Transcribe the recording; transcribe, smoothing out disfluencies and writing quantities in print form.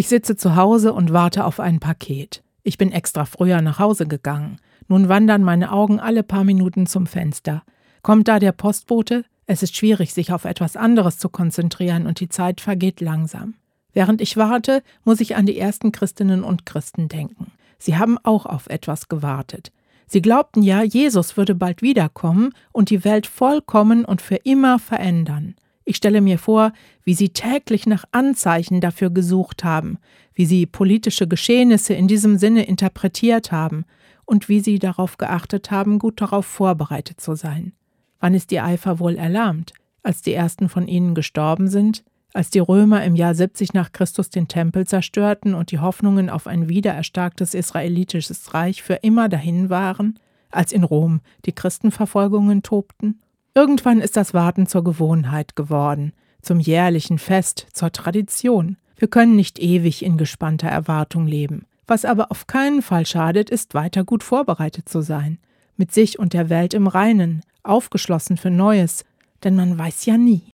Ich sitze zu Hause und warte auf ein Paket. Ich bin extra früher nach Hause gegangen. Nun wandern meine Augen alle paar Minuten zum Fenster. Kommt da der Postbote? Es ist schwierig, sich auf etwas anderes zu konzentrieren und die Zeit vergeht langsam. Während ich warte, muss ich an die ersten Christinnen und Christen denken. Sie haben auch auf etwas gewartet. Sie glaubten ja, Jesus würde bald wiederkommen und die Welt vollkommen und für immer verändern. Ich stelle mir vor, wie sie täglich nach Anzeichen dafür gesucht haben, wie sie politische Geschehnisse in diesem Sinne interpretiert haben und wie sie darauf geachtet haben, gut darauf vorbereitet zu sein. Wann ist ihr Eifer wohl erlahmt? Als die ersten von ihnen gestorben sind? Als die Römer im Jahr 70 nach Christus den Tempel zerstörten und die Hoffnungen auf ein wiedererstarktes israelitisches Reich für immer dahin waren? Als in Rom die Christenverfolgungen tobten? Irgendwann ist das Warten zur Gewohnheit geworden, zum jährlichen Fest, zur Tradition. Wir können nicht ewig in gespannter Erwartung leben. Was aber auf keinen Fall schadet, ist, weiter gut vorbereitet zu sein. Mit sich und der Welt im Reinen, aufgeschlossen für Neues, denn man weiß ja nie.